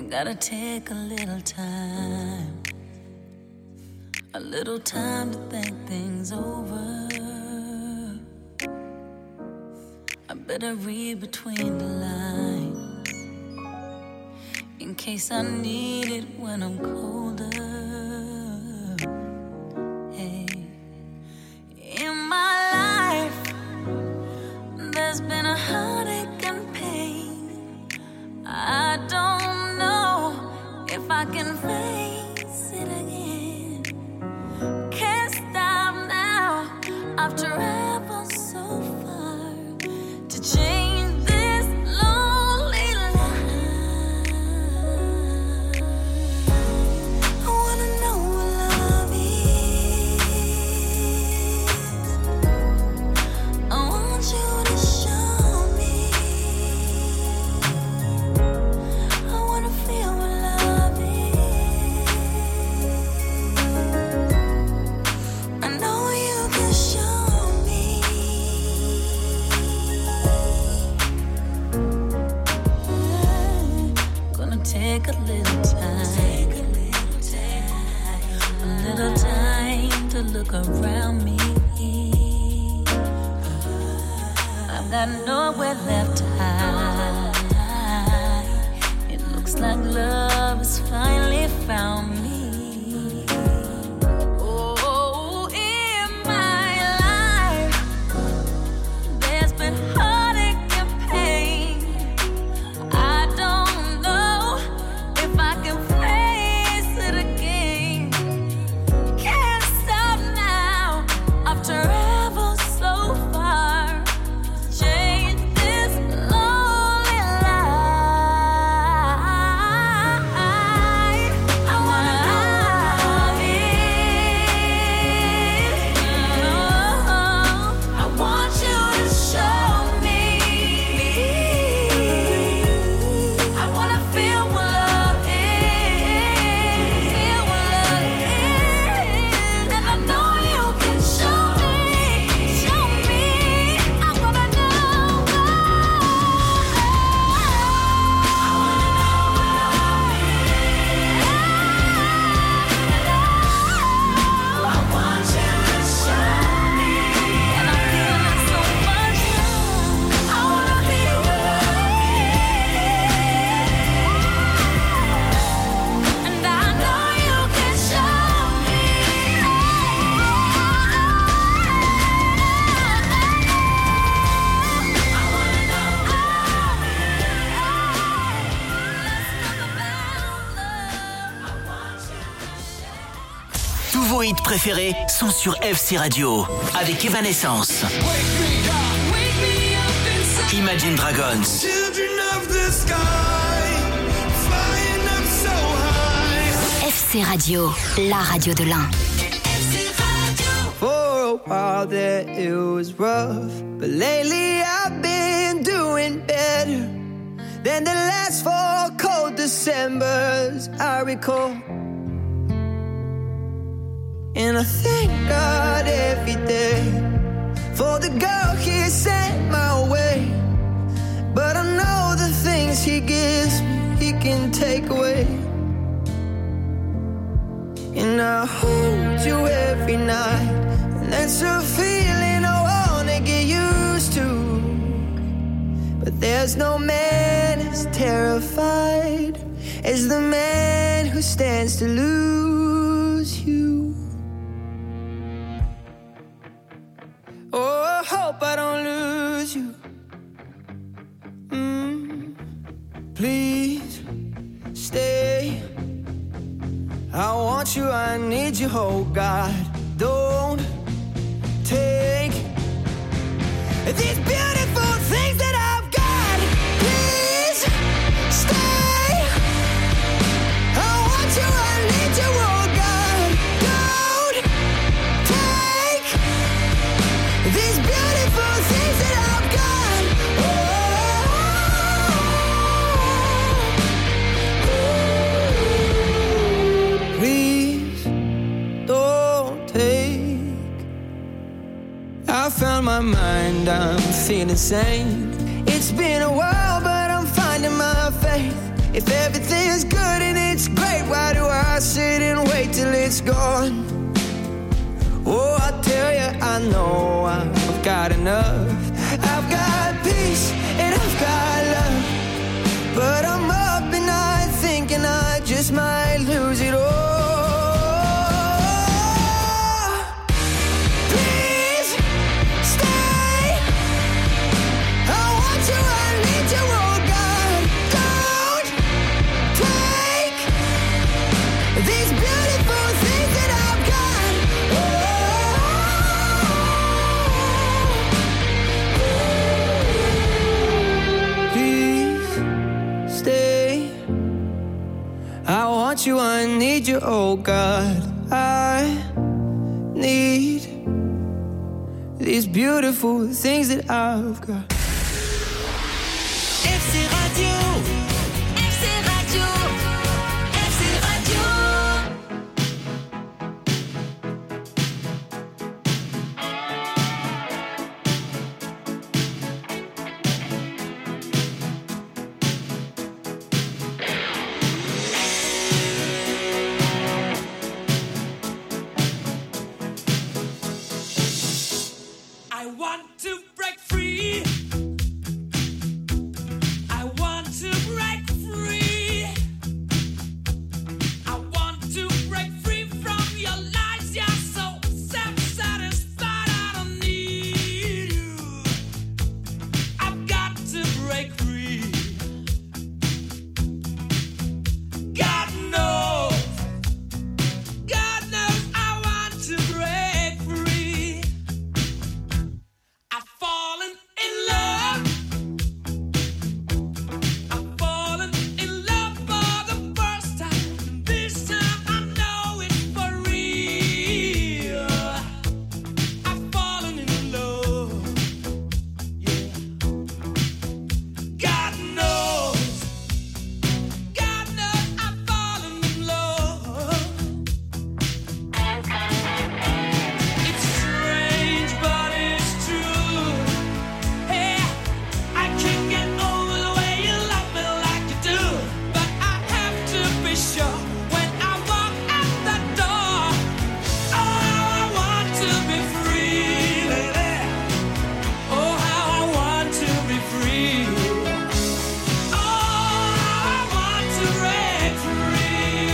Gotta take a little time to think things over. I better read between the lines in case I need it when I'm colder. Hey, in my life, there's been a heartache and pain. I don't know if I can face it again. Can't stop now. I've traveled so far to change this lonely life. I wanna know what love is. I want you to show me. I wanna feel what love is. I know you can show me. Gonna take a little time to look around me. I've got nowhere left to hide. It looks like love has finally found me. Oh, in my life, there's been heartache and pain. I don't know if I can face it again. Can't stop now. I've traveled so far to change this lonely life. I wanna love it. I want you to show me. I wanna feel what love is. Feel what love is. And I know you can show me. Show me. I wanna know. I want you to show me. And I'm feeling so much love. I wanna feel what love is. And I know you can show me. I wanna know. Tous vos hits préférés sont sur FC Radio avec Evanescence, Imagine Dragons, Children of the sky, flying up so high. FC Radio, la radio de l'Ain. For a while there it was rough, but lately I've been doing better than the last 4 cold Decembers I recall. And I thank God every day for the girl He sent my way. But I know the things He gives me, He can take away. And I hold you every night, and that's a feeling I wanna get used to. But there's no man as terrified as the man who stands to lose you. Oh, I hope I don't lose you. Please stay. I want you, I need you, oh God. Don't take these beautiful things that I've got. Please stay. I want you, I need you, oh God. Don't take these beautiful things that I've got. Please don't take. I found my mind, I'm feeling sane. It's been a while, but I'm finding my faith. If everything's good and it's great, why do I sit and wait till it's gone? Oh, I tell you, I know I've got enough. I've got peace and I've got love, but I'm up at night thinking I just might lose it all. Please stay. I want you, I need you, oh God. Don't take these beautiful things that I've got. Please stay. I want you, I need you, oh God. I need these beautiful things that I've got. FC Radio. FC Radio. FC Radio. I want to break free. I want to break free. I want to break free from your lies. You're so self-satisfied. I don't need you. I've got to break free. God knows I want to break free. I've fallen in love. I've fallen in love for the first time. This time I know it's for real. I've fallen in love. Yeah. God knows I've fallen in love. It's strange, but it's true. Hey, I can't get over the way you love me like you do. But I have to be sure when I walk out the door. Oh, how I want to be free, baby. Oh, how I want to be free. Oh, how I want to break free.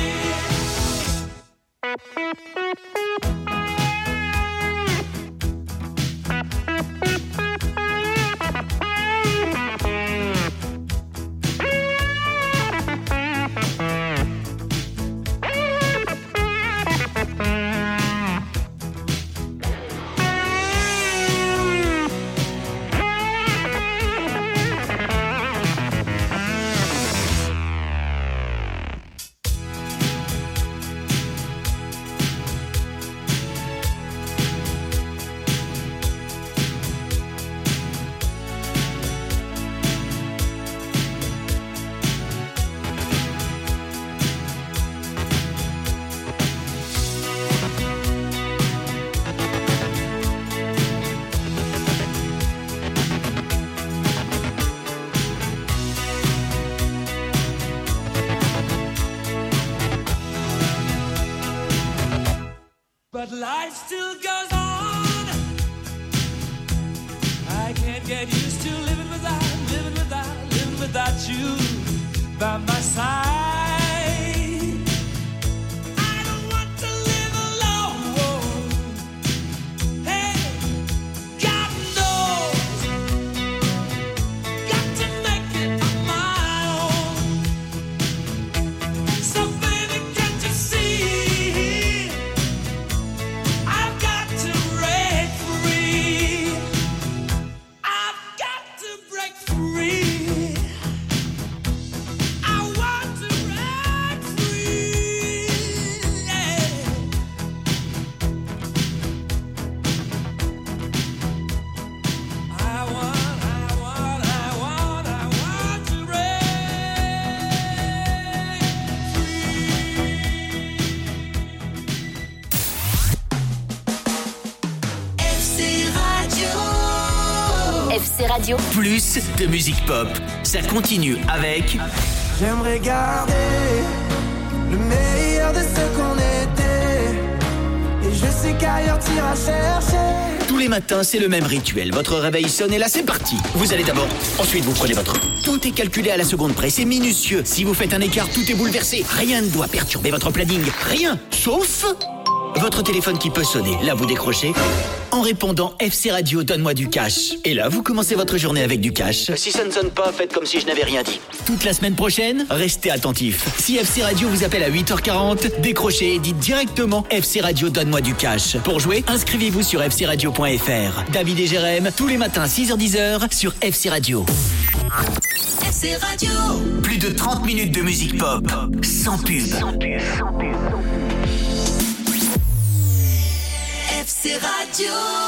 But life still goes on. I can't get used to living without you by my side. I don't want to live alone. Hey, God knows, got to make it on my own. So baby, can't you see? I've got to break free. I've got to break free. I want to break free. Yeah. I want to break free. FC Radio. FC Radio. Plus de musique pop. Ça continue avec J'aimerais garder le meilleur de ce qu'on était. Et je sais qu'ailleurs t'iras chercher. Tous les matins, c'est le même rituel. Votre réveil sonne et là, c'est parti. Vous allez d'abord, ensuite vous prenez votre... Tout est calculé à la seconde près, c'est minutieux. Si vous faites un écart, tout est bouleversé. Rien ne doit perturber votre planning. Rien, sauf... votre téléphone qui peut sonner. Là, vous décrochez en répondant FC Radio, donne-moi du cash. Et là, vous commencez votre journée avec du cash. Si ça ne sonne pas, faites comme si je n'avais rien dit. Toute la semaine prochaine, restez attentifs. Si FC Radio vous appelle à 8h40, décrochez et dites directement FC Radio, donne-moi du cash. Pour jouer, inscrivez-vous sur fcradio.fr. David et Jérém, tous les matins 6h-10h sur FC Radio. FC Radio. Plus de 30 minutes de musique pop, sans pub. FC Radio.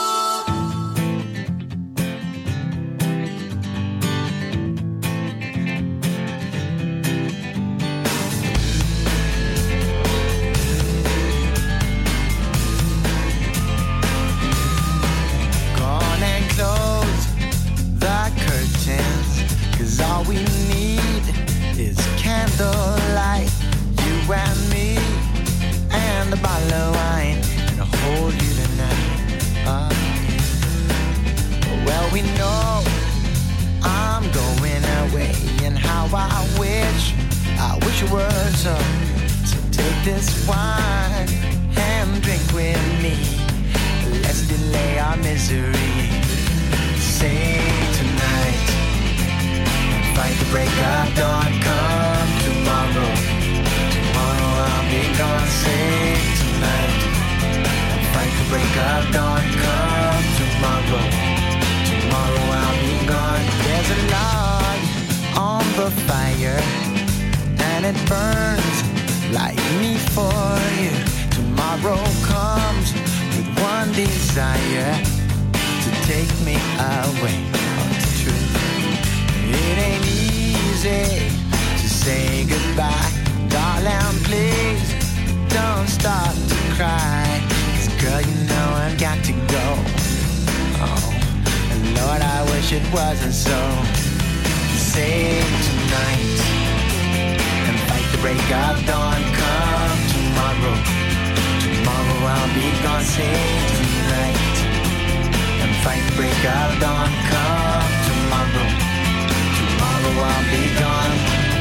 Gone and close the curtains, 'cause all we need is candlelight. You and me and a bottle of wine, and I'll hold you tonight. Well, we know I'm going away, and how I wish it was so. So take this wine and drink with me. Let's delay our misery. Say tonight, fight the break of dawn. Come tomorrow, tomorrow I'll be gone. Say tonight, fight the break of dawn. Come tomorrow, tomorrow I'll be gone. There's a log on the fire, and it burns like me for you. Tomorrow comes with one desire, to take me away. Oh, it's true. It ain't easy to say goodbye. Darling, please don't start to cry. 'Cause girl, you know I've got to go. Oh, and Lord, I wish it wasn't so. Save tonight and fight the break of dawn. Come tomorrow, tomorrow I'll be gone. Save tonight and fight the break of dawn. Come tomorrow, tomorrow I'll be gone.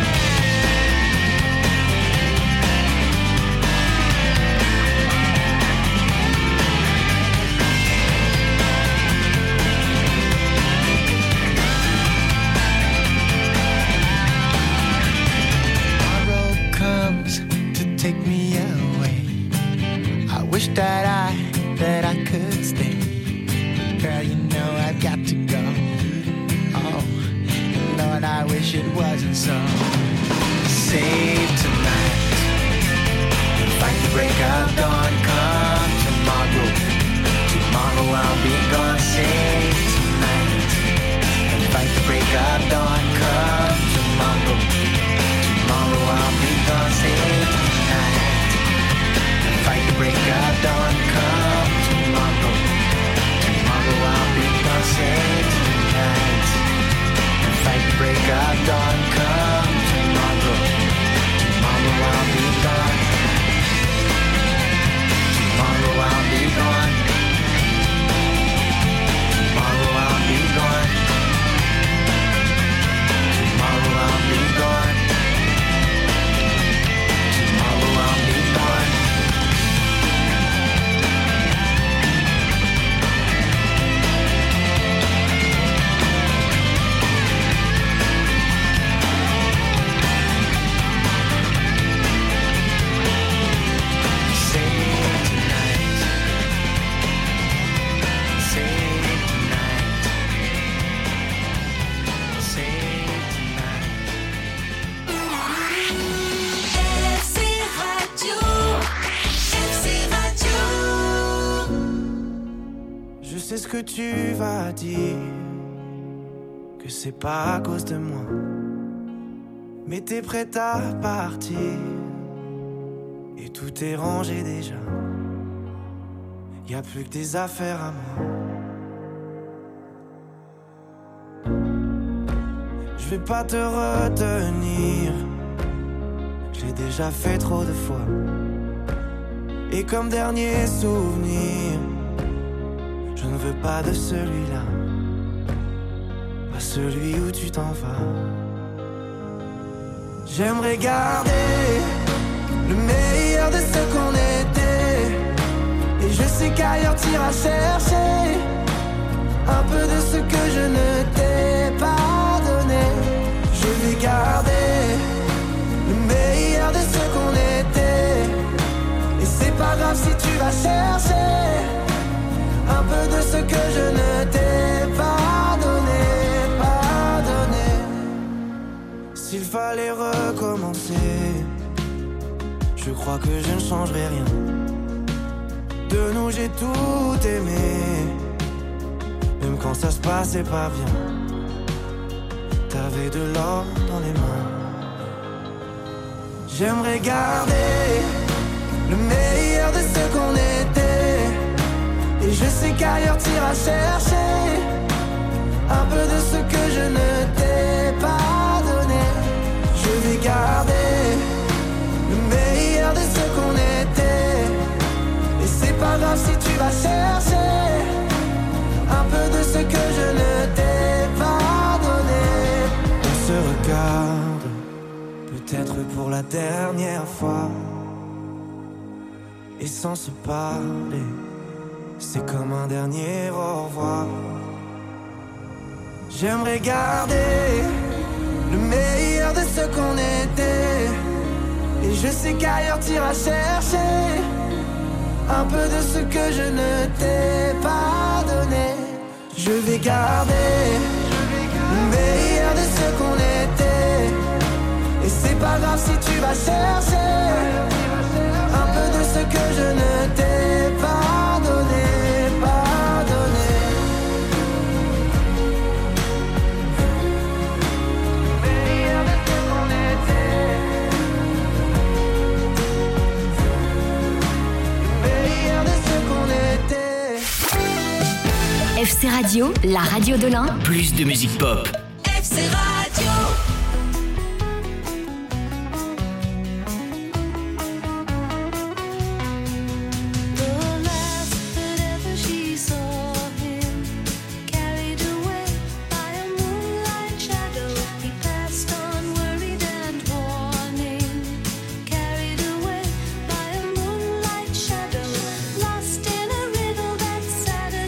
Take me away. I wish that I could stay. Girl, you know I've got to go. Oh, and Lord, I wish it wasn't so. Save tonight, fight the break of dawn. Come tomorrow, tomorrow I'll be gone. Save tonight, and fight the break of dawn. Come tomorrow, tomorrow I'll be gone. Save fight the break of dawn. Come tomorrow, tomorrow I'll be gone. Save tonight and fight the break of dawn. Come tomorrow, tomorrow I'll be gone. Tomorrow I'll be gone. Tomorrow I'll be gone. Tomorrow I'll be gone. Tomorrow I'll be gone. C'est ce que tu vas dire, que c'est pas à cause de moi, mais t'es prête à partir, et tout est rangé déjà. Y'a plus que des affaires à moi. Je vais pas te retenir, j'ai déjà fait trop de fois. Et comme dernier souvenir, je ne veux pas de celui-là, pas celui où tu t'en vas. J'aimerais garder le meilleur de ce qu'on était, et je sais qu'ailleurs t'iras chercher un peu de ce que je ne t'ai pas donné. Je vais garder le meilleur de ce qu'on était, et c'est pas grave si tu vas chercher un peu de ce que je ne t'ai pas donné, pas donné. S'il fallait recommencer, je crois que je ne changerai rien. De nous j'ai tout aimé, même quand ça se passait pas bien. T'avais de l'or dans les mains. J'aimerais garder le meilleur de ce qu'on était, et je sais qu'ailleurs t'iras chercher un peu de ce que je ne t'ai pas donné. Je vais garder le meilleur de ce qu'on était, et c'est pas grave si tu vas chercher un peu de ce que je ne t'ai pas donné. On se regarde, peut-être pour la dernière fois, et sans se parler, c'est comme un dernier au revoir. J'aimerais garder le meilleur de ce qu'on était, et je sais qu'ailleurs t'iras chercher un peu de ce que je ne t'ai pas donné. Je vais garder le meilleur de ce qu'on était, et c'est pas grave si tu vas chercher un peu de ce que je ne t'ai pas donné, pas donné. Le meilleur de ce qu'on était, le meilleur de ce qu'on était. FC Radio, la radio de l'Ain. Plus de musique pop. FC Radio.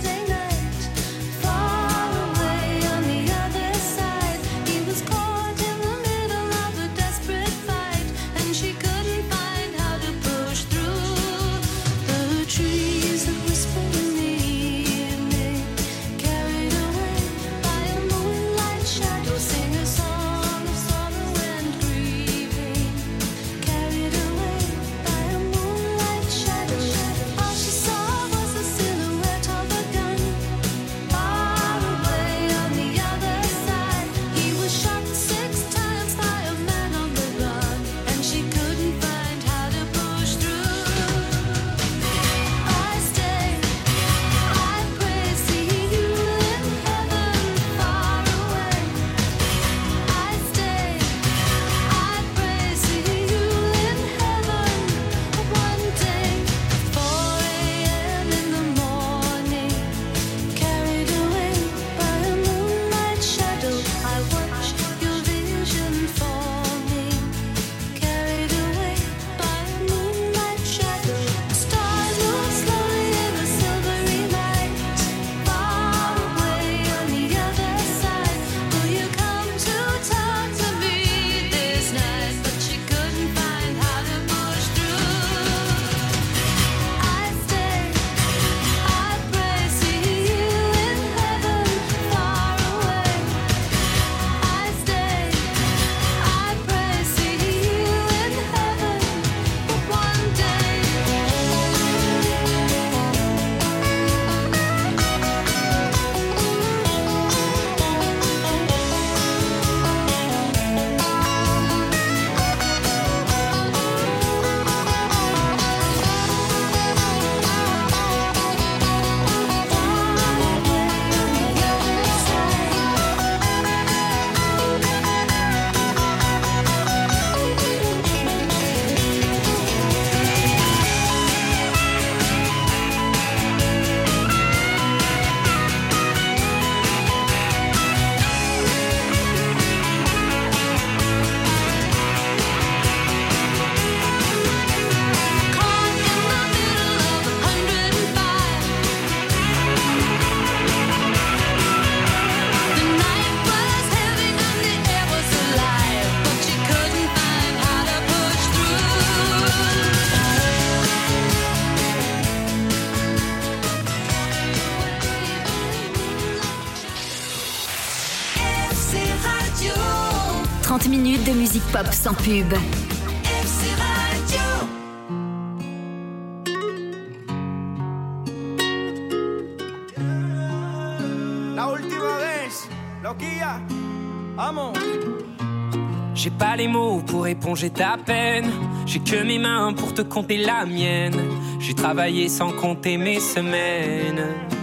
Far away on the other side, he was caught in 30 minutes de musique pop sans pub. FC Radio. La última vez, loquilla, vamos. J'ai pas les mots pour éponger ta peine. J'ai que mes mains pour te compter la mienne. J'ai travaillé sans compter mes semaines.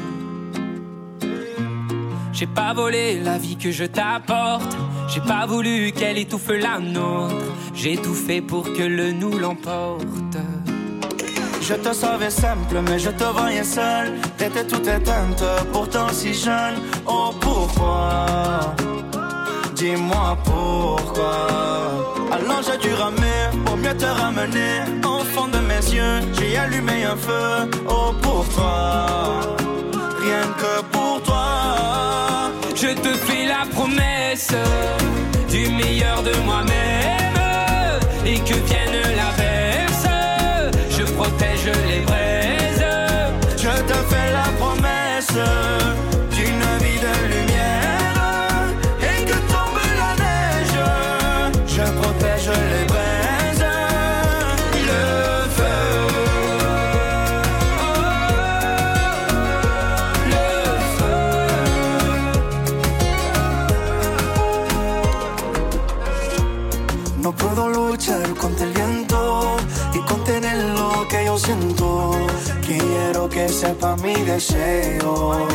J'ai pas volé la vie que je t'apporte. J'ai pas voulu qu'elle étouffe la nôtre. J'ai tout fait pour que le nous l'emporte. Je te savais simple, mais je te voyais seule. T'étais toute éteinte, pourtant si jeune. Oh pourquoi? Dis-moi pourquoi. Alors j'ai dû ramer pour mieux te ramener. Au fond de mes yeux, j'ai allumé un feu. Oh pour toi, rien que pour toi. Je te fais la promesse du meilleur de moi-même. Et que vienne l'averse, je protège les braises. Je te fais la promesse d'une vie de lumière. Et que tombe la neige, je protège les braises. Le feu, le feu. No puedo luchar contra el viento y contener lo que yo siento. Quiero que sepa mi deseo.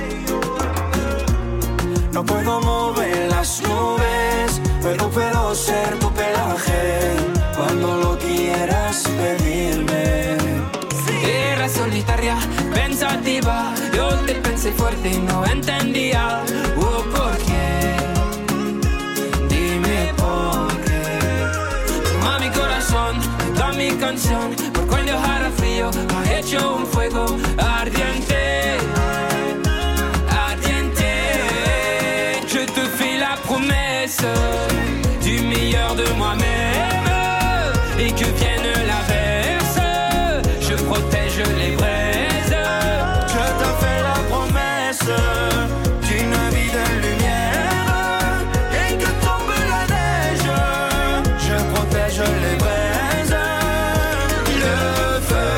No puedo mover las nubes, pero puedo ser tu pelaje cuando lo quieras pedirme. Era solitaria, pensativa. Yo te pensé fuerte y no entendía. ¿Por qué? Dime por qué. Toma mi corazón, toda mi canción. Por cuando hará frío, ha hecho un fuego ardiente. Ardiente. Je te fais la promesse du meilleur de moi-même. Et que vienne l'averse, je protège les braises. Je te fais la promesse d'une vie de lumière. Et que tombe la neige, je protège les braises. Le feu,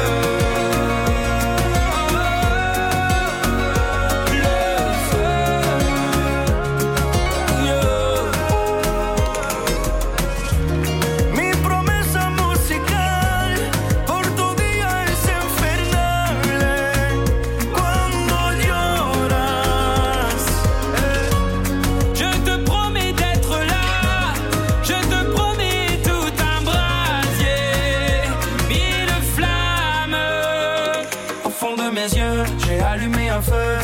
le feu. Mi promesa musical por tu día es infernal. Cuando lloras, Je te promets d'être là, je te promets tout un brasier, mille flammes. au fond de mes yeux, j'ai allumé un feu.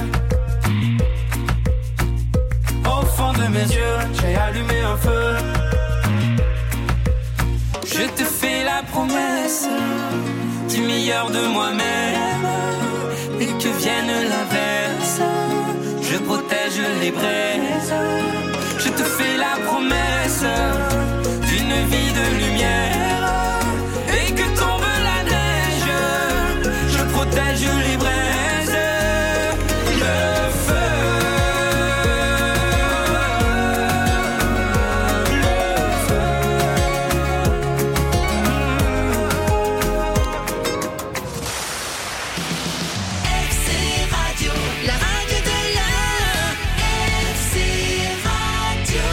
Au fond de mes yeux, j'ai allumé un feu. Je te fais la promesse du meilleur de moi-même. Et que vienne l'averse, je protège les braises. Je te fais la promesse d'une vie de lumière. Et que tombe la neige, je protège les braises. Le feu, le feu. FC Radio, la radio de l'Ain. FC Radio.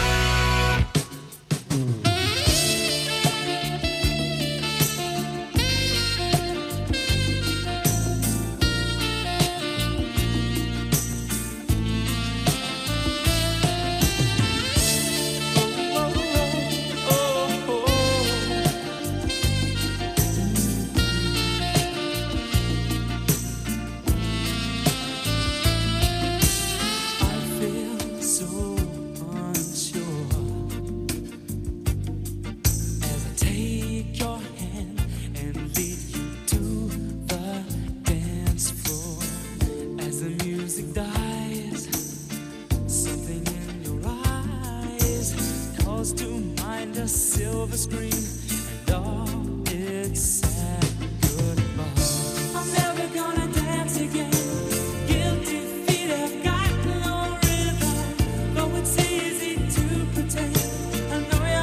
silver screen and all its sad goodbyes. I'm never gonna dance again. Guilty feet have got no rhythm. Though it's easy to pretend. I know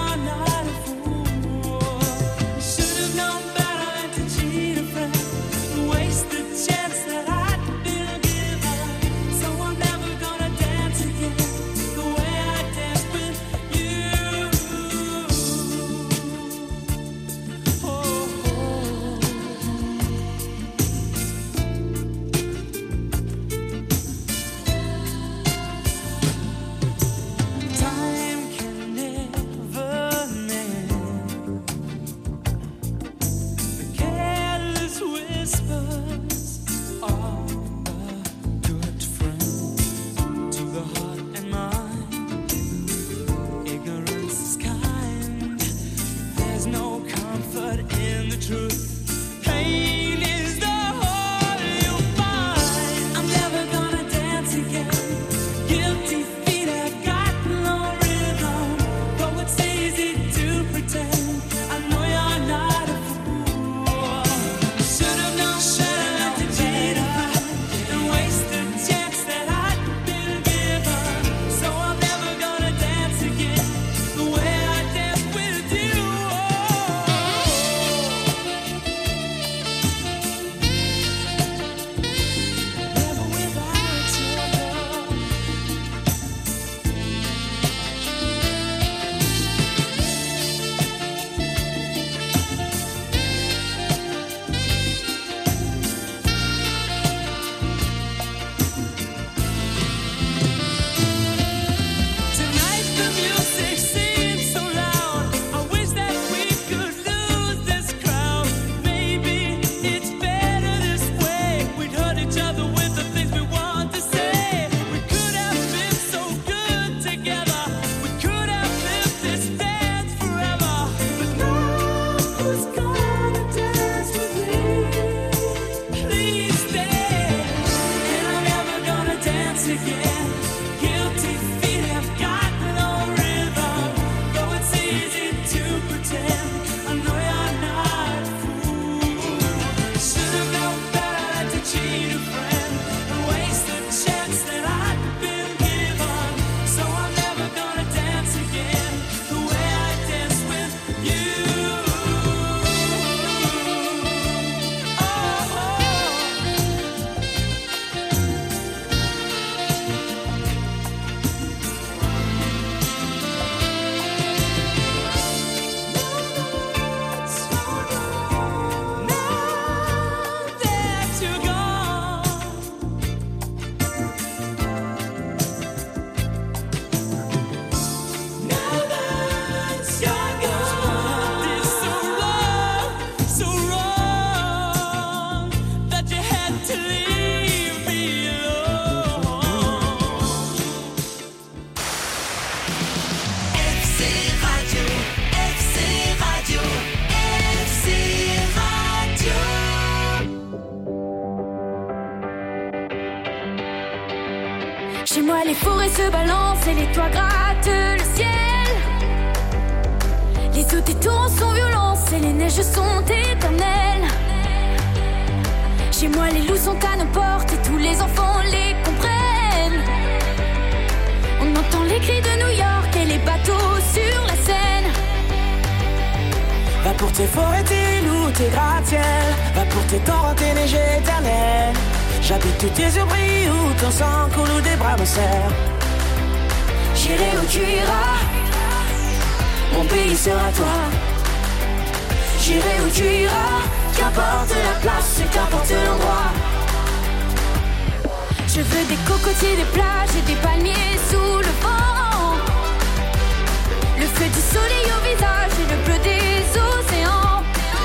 forêts se balancent et les toits grattent le ciel. Les eaux des torrents sont violentes et les neiges sont éternelles. Chez moi les loups sont à nos portes et tous les enfants les comprennent. On entend les cris de New York et les bateaux sur la Seine. Va pour tes forêts, tes loups, tes gratte-ciel. Va pour tes torrents, tes neiges éternelles. J'habite où tes yeux brillent, où ton sang coule, où des bras me serrent. J'irai où tu iras, mon pays sera toi. J'irai où tu iras, qu'importe la place, qu'importe l'endroit. Je veux des cocotiers, des plages et des palmiers sous le vent. Le feu du soleil au visage et le bleu des océans.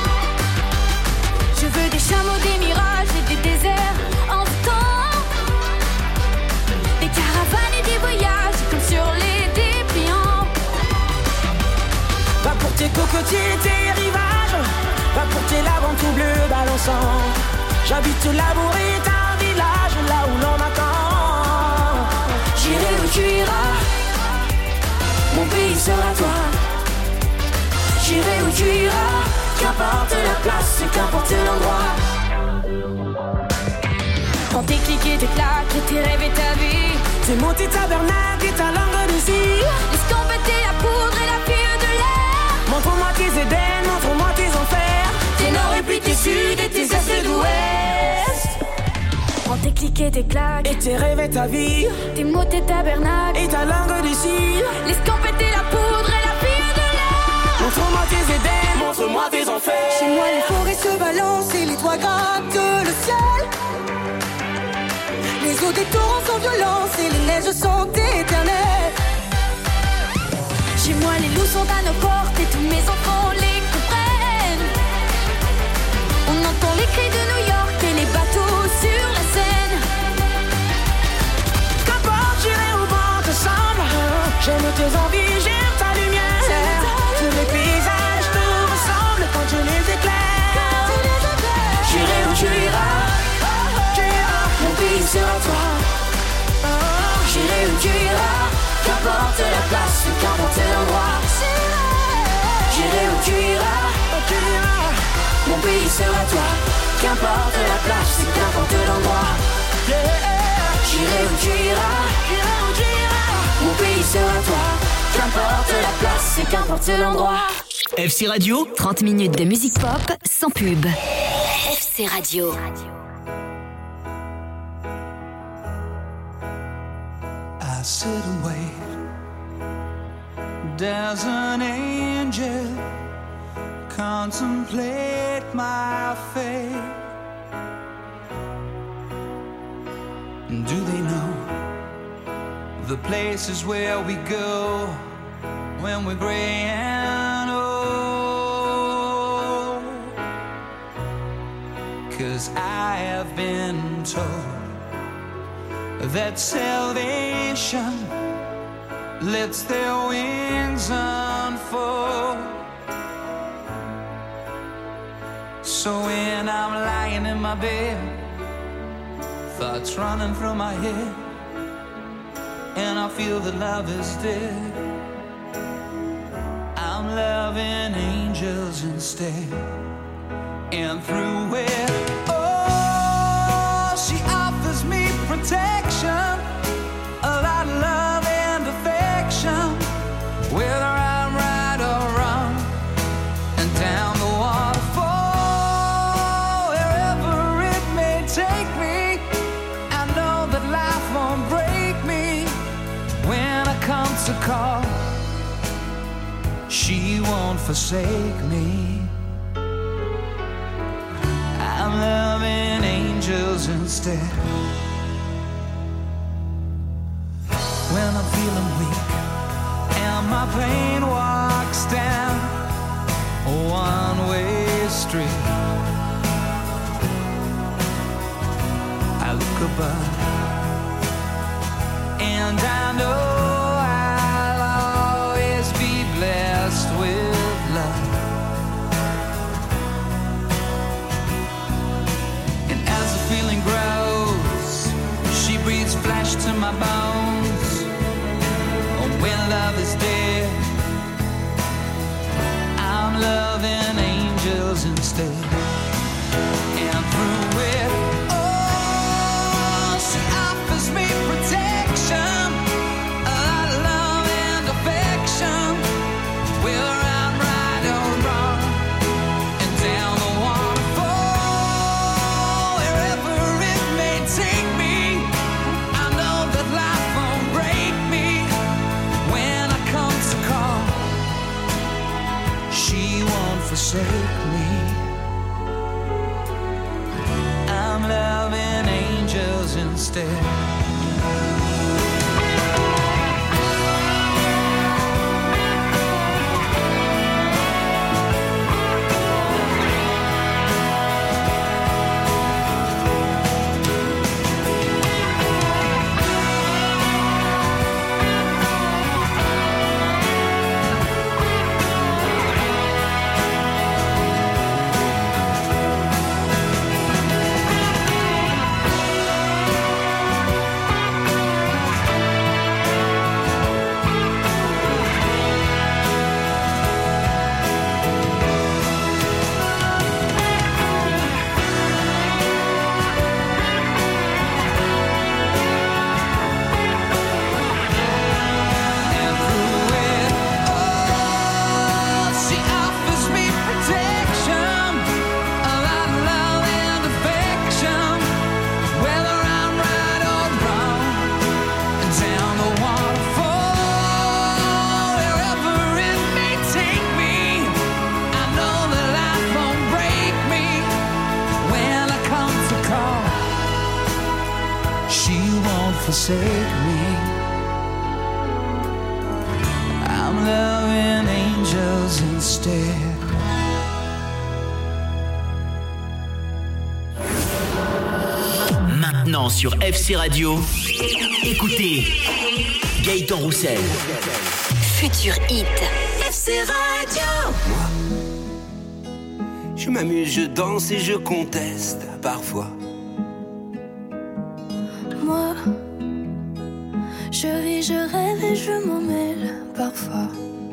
Je veux des chameaux, des mirages et des déserts en temps. Des caravanes et des voyages comme sur les dépliants. Va pour tes cocotiers, tes rivages. Va pour tes laves en tout bleu balançant. J'habite Labour est un village là où l'on m'attend. J'irai où tu iras, mon pays sera toi. J'irai où tu iras, qu'importe la place, qu'importe l'endroit. Quand tes clics et tes claques et tes rêves et ta vie, Tes mots, tes tabernacles et ta langue de cire. l'escampette et la poudre et la fille de l'air. Montre-moi tes Éden, montre-moi tes enfers. Tes nord et puis tes sud et tes est d'ouest. Quand tes clics et tes claques, Et tes rêves et ta vie. tes mots, tes tabernacles, Et ta langue de cire. l'escampette et la poudre et la fille de l'air. Montre-moi tes Éden, montre-moi tes enfers. Chez moi les forêts se balancent et les toits grattent le ciel. Les eaux des torrents sont violentes et les neiges sont éternelles. Chez moi les loups sont à nos portes et tous mes enfants les comprennent. On entend les cris de New York et les bateaux sur la Seine. Qu'importe, j'irai où bon te semble. J'aime tes envies, j'aime ta lumière. Tous les paysages te ressemblent quand tu les éclaires. J'irai où tu iras, mon pays sera toi. J'irai où tu iras, qu'importe la place, qu'importe l'endroit. J'irai où tu iras, mon pays sera toi. Qu'importe la place, qu'importe l'endroit. J'irai où tu iras, mon pays sera toi. Qu'importe la place, qu'importe l'endroit. FC Radio, 30 minutes de musique pop sans pub. FC Radio. I sit and wait. There's an angel contemplate my fate. Do they know the places where we go when we're gray and old? 'Cause I have been told that salvation lets their wings unfold. So when I'm lying in my bed, thoughts running through my head, and I feel that love is dead, I'm loving angels instead. And through it, oh, she offers me protection, a lot of love and affection, whether I'm right or wrong, and down the waterfall, wherever it may take me, I know that life won't break me. When I come to call, she won't forsake me. I'm loving angels instead. When I'm feeling weak and my pain walks down a one-way street, I look above and I know I'll always be blessed with love. And as the feeling grows, she breathes flesh to my bones, forsake me. I'm loving angels instead. Forsake me. I'm loving angels instead. Maintenant sur FC Radio, écoutez Gaëtan Roussel. Futur Hit. FC Radio. Je m'amuse, je danse et je conteste parfois. Moi, je vis, je rêve et je m'en mêle parfois.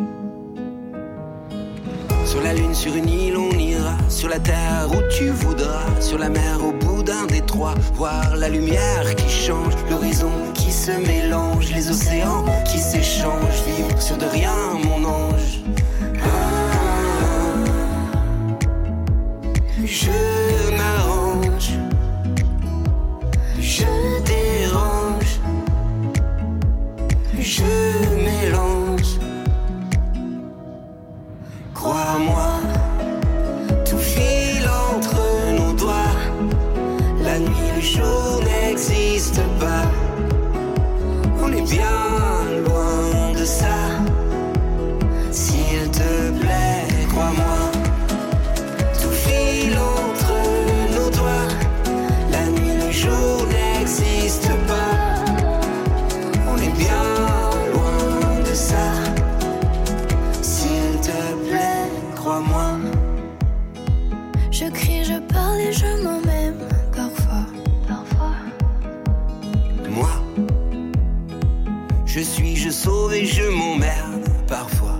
Sur la lune, sur une île, on ira. Sur la terre où tu voudras. Sur la mer, au bout d'un détroit. Voir la lumière qui change, l'horizon qui se mélange, les océans qui s'échangent. Vivre sur de rien, mon ange. Je m'arrange, je dérange, je mélange. Crois-moi, tout file entre nos doigts. La nuit, le jour n'existe pas. On est bien loin de ça. S'il te plaît, crois-moi. Tout file entre nos doigts. La nuit, le jour n'existe pas. On est bien loin de ça. S'il te plaît, crois-moi. Je crie, je parle et je m'en même parfois. Moi, je suis, je sauve et je m'emmerde parfois.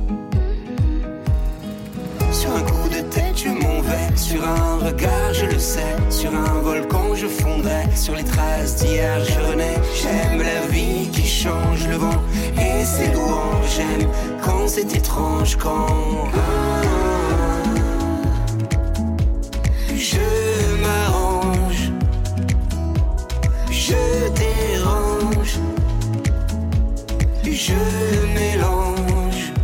Sur un coup de tête, je m'en vais. Sur un regard, je le sais. Sur un volcan, je fondrai. Sur les traces d'hier, je renais. J'aime la vie qui change, le vent et ses louanges. J'aime quand c'est étrange, quand je m'arrange, je dérange, je mélange.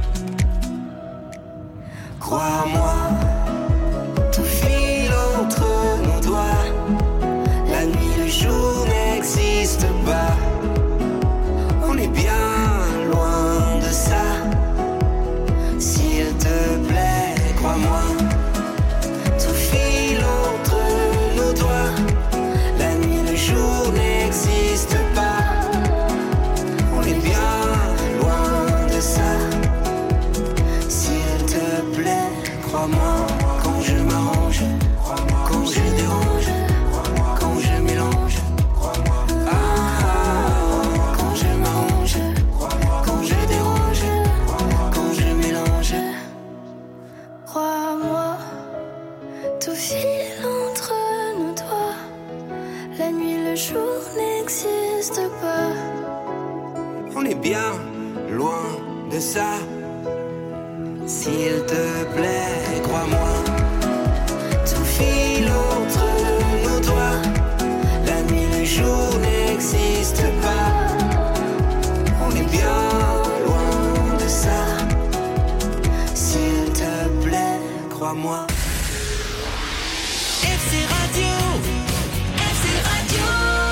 Crois-moi, tout file entre nos doigts. La nuit, le jour n'existe pas. On est bien loin de ça. S'il te plaît, crois-moi. Tout file entre nos doigts. La nuit, le jour n'existe pas. On est bien loin de ça. S'il te plaît, crois-moi. Quand je m'arrange, quand je dérange, quand je mélange. Quand je m'arrange, quand je dérange, quand je mélange. Crois-moi, tout file entre nos doigts. La nuit, le jour n'existe pas. On est bien loin de ça. S'il te plaît, crois-moi. Tout file entre nos doigts. La nuit, le jour n'existe pas. On est bien loin de ça. S'il te plaît, crois-moi. crois-moi. FC Radio, FC Radio.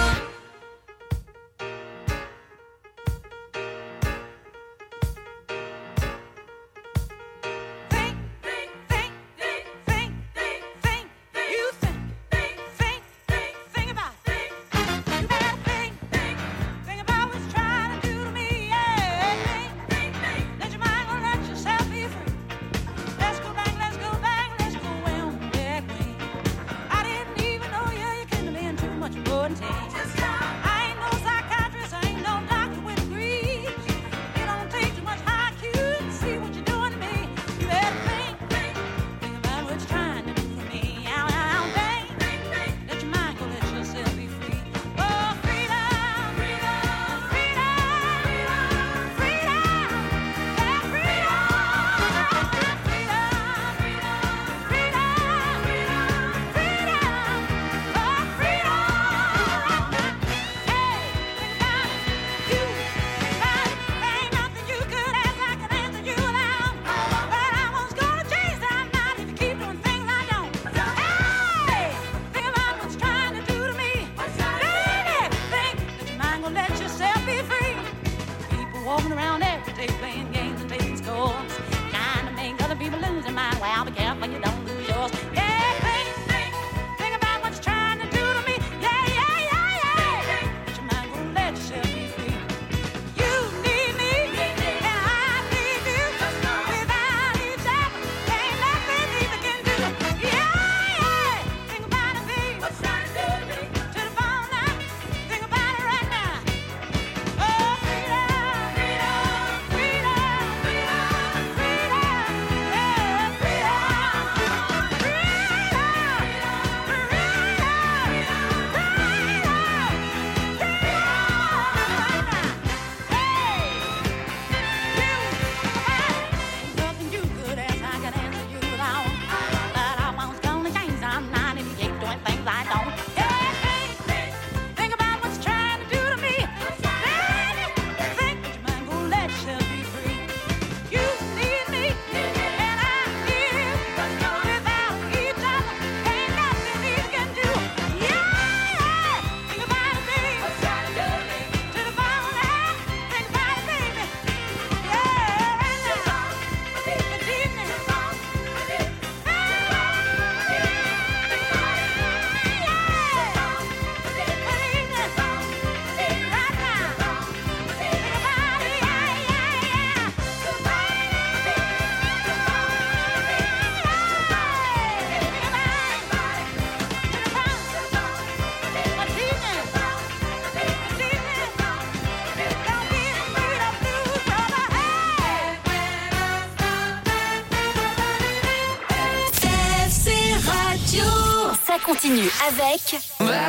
Continue avec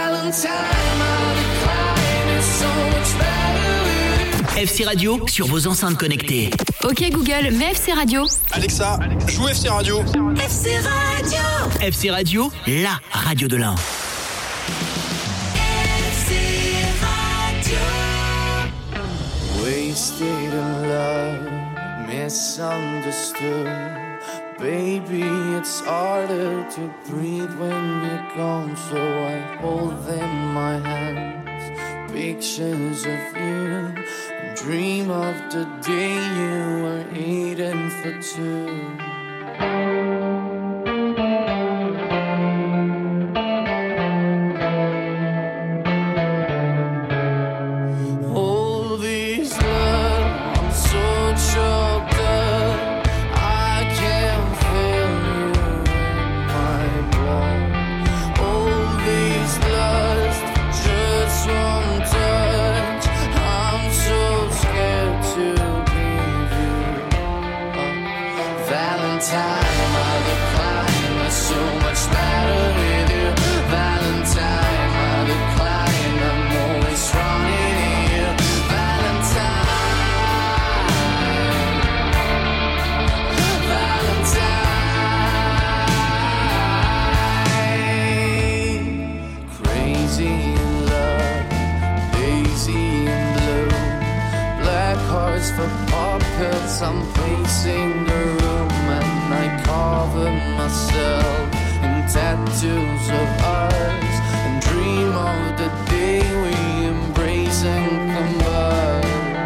FC Radio sur vos enceintes connectées. Ok Google, mets FC Radio. Alexa, joue FC Radio. FC Radio. FC Radio, la radio de l'Ain. FC Radio. Wasted in love, misunderstood. Baby, it's harder to breathe when you're gone, so I hold them in my hands, pictures of you, and dream of the day you were eating for two. I'm pacing the room and I carve myself in tattoos of us and dream of the day we embrace and combine.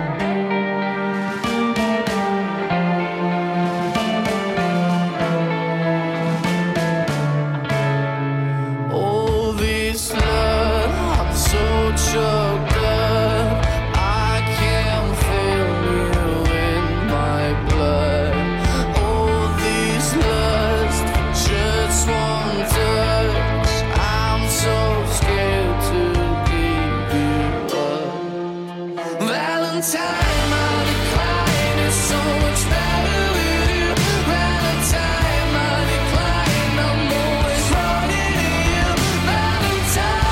All this love, I'm so choked up, I can't feel you in my blood. All this lust, just one touch, I'm so scared to give you up. Valentine, my decline is so much better with you. Valentine, my decline, I'm always running to you. Valentine,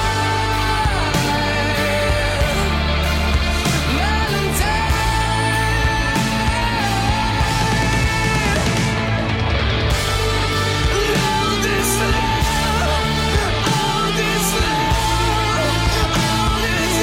all this love, all this love, all this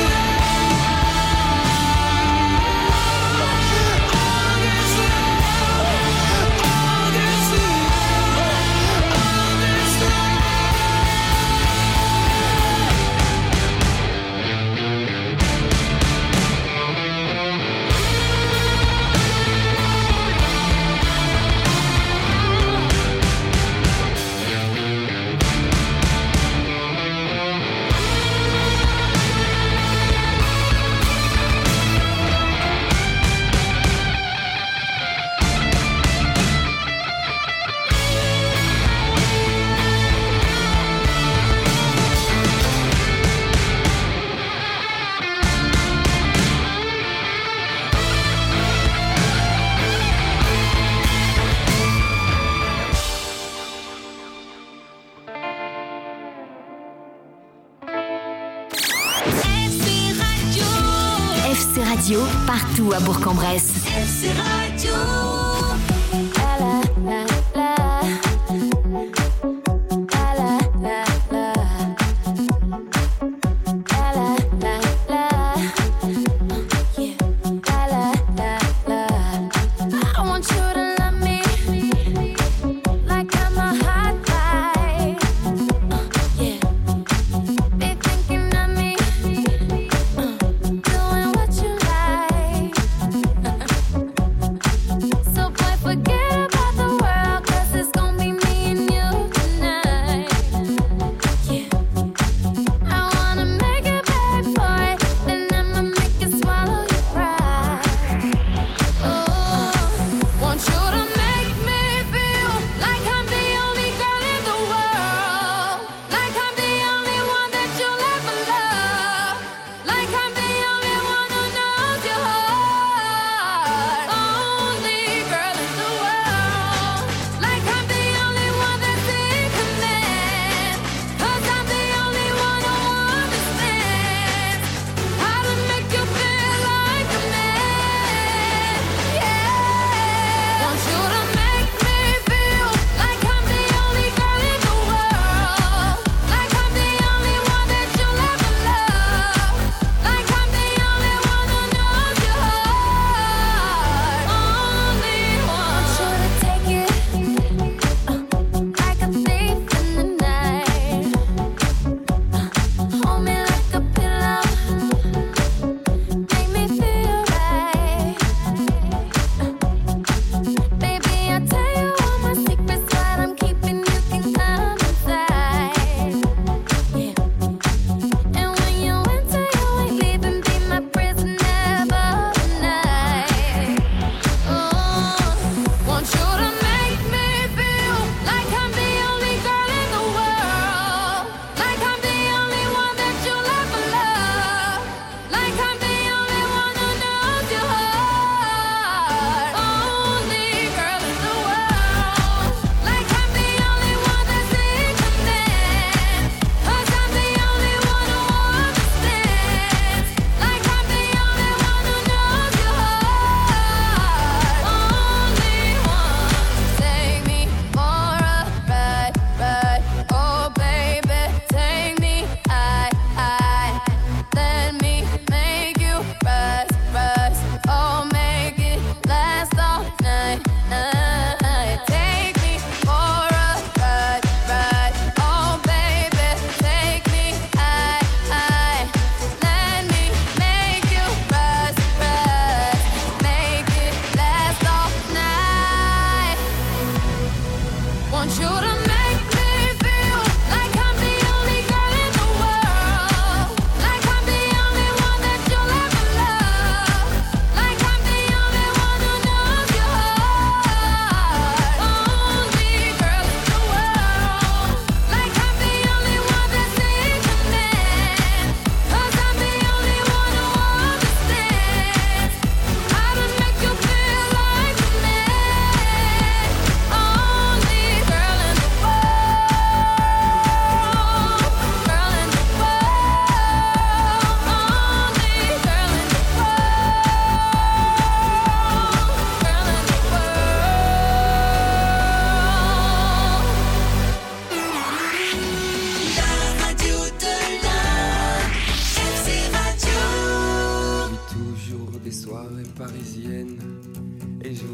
FC Radio, partout à Bourg-en-Bresse. FC Radio. I want you to love me like I'm a hot guy. Yeah. Be thinking of me, doing what you like.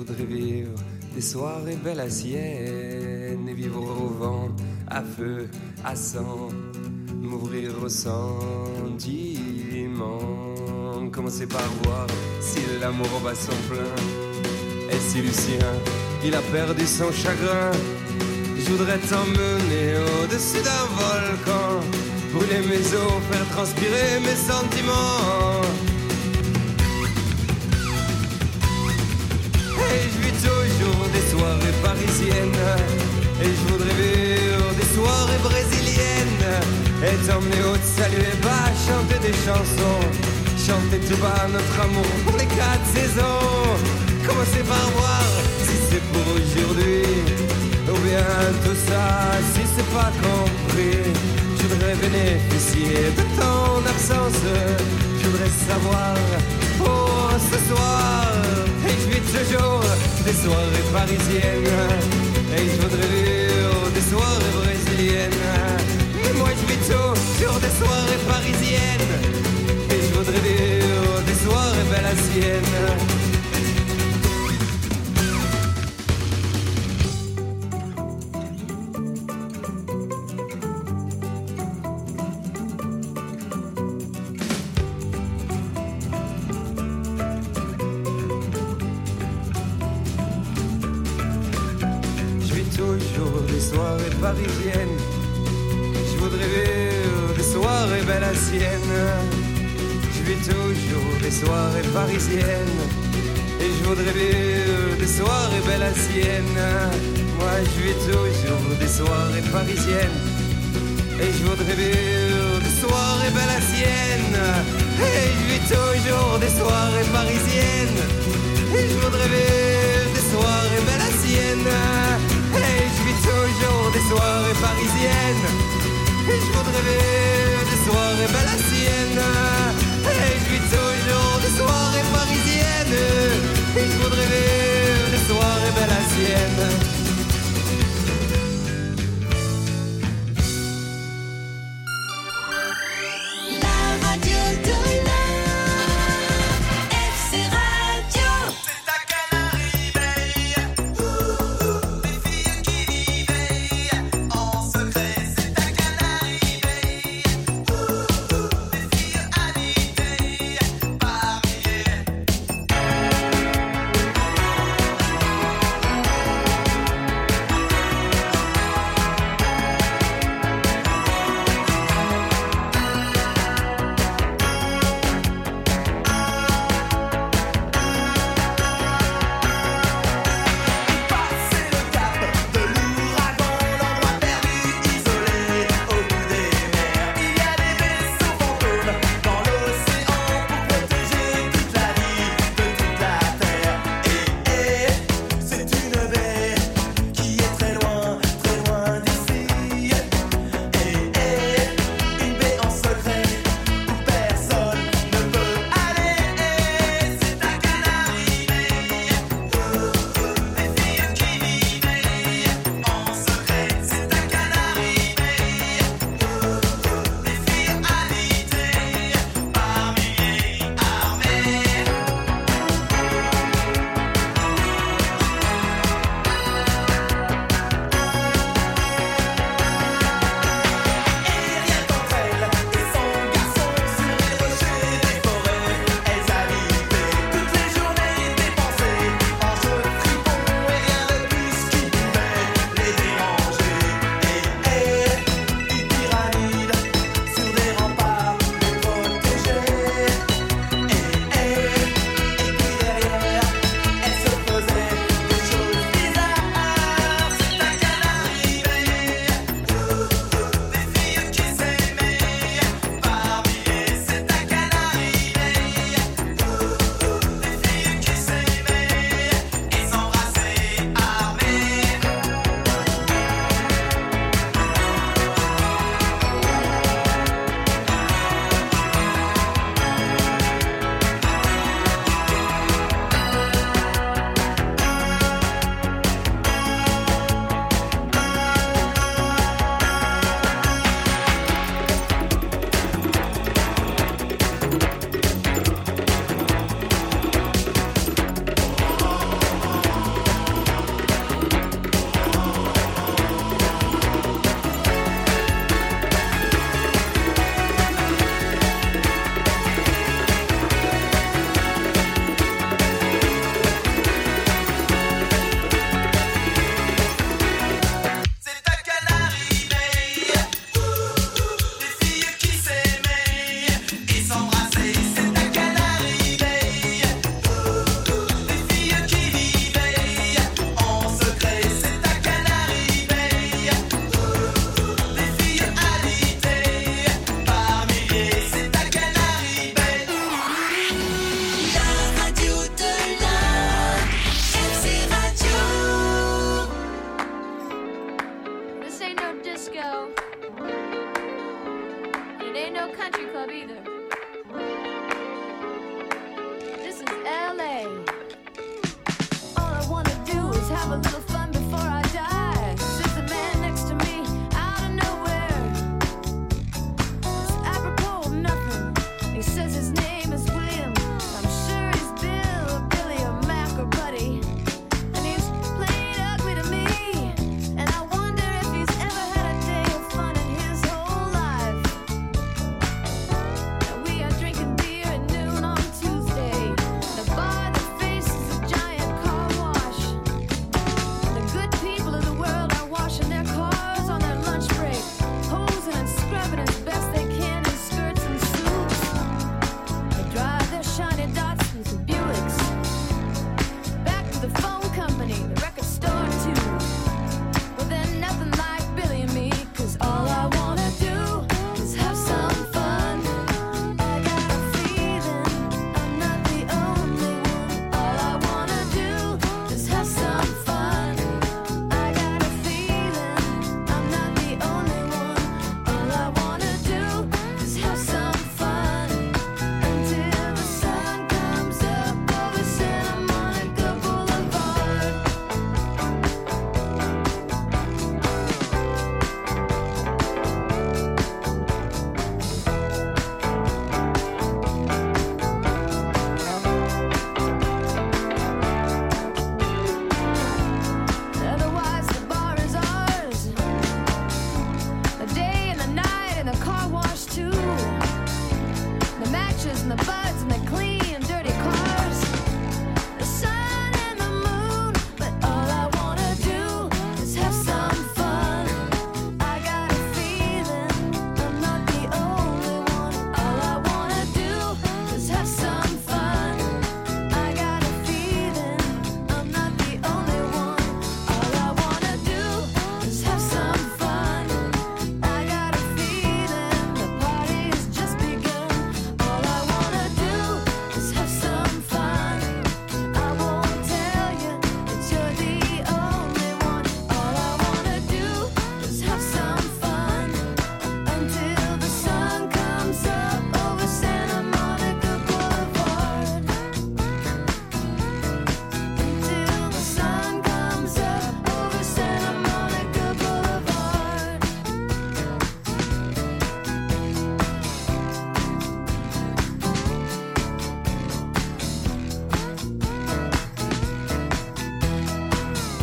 voudrais vivre des soirées belles à sienne et vivre au vent, à feu, à sang, m'ouvrir au sentiment. Commencer par voir si l'amour bat son plein et si Lucien, il a perdu son chagrin. Je voudrais t'emmener au-dessus d'un volcan, brûler mes os, faire transpirer mes sentiments. Et je vis toujours des soirées parisiennes, et je voudrais vivre des soirées brésiliennes, et t'emmener au saluer bas, chanter des chansons, chanter tout bas notre amour pour les 4 saisons. Commencer par voir si c'est pour aujourd'hui, ou bien tout ça si c'est pas compris. Je voudrais bénéficier de ton absence, je voudrais savoir pour ce soir. Et je vis toujours des soirées parisiennes, et je voudrais vivre des soirées brésiliennes. Mais moi je vis toujours des soirées parisiennes, et je voudrais vivre des soirées belles à sienne. Soirées parisiennes, je voudrais vivre des soirées belles à sienne. Je vis toujours des soirées parisiennes, et je voudrais vivre des soirées belles à sienne. Moi je vis toujours des soirées parisiennes, et je voudrais vivre des soirées belles à sienne. Et je vis toujours des soirées parisiennes, et je voudrais vivre des soirées belles à sienne. Et je vis toujours des soirées parisiennes, et je voudrais vivre des soirées belles à sienne. Et je vis toujours des soirées parisiennes, et je voudrais vivre des soirées belles à sienne.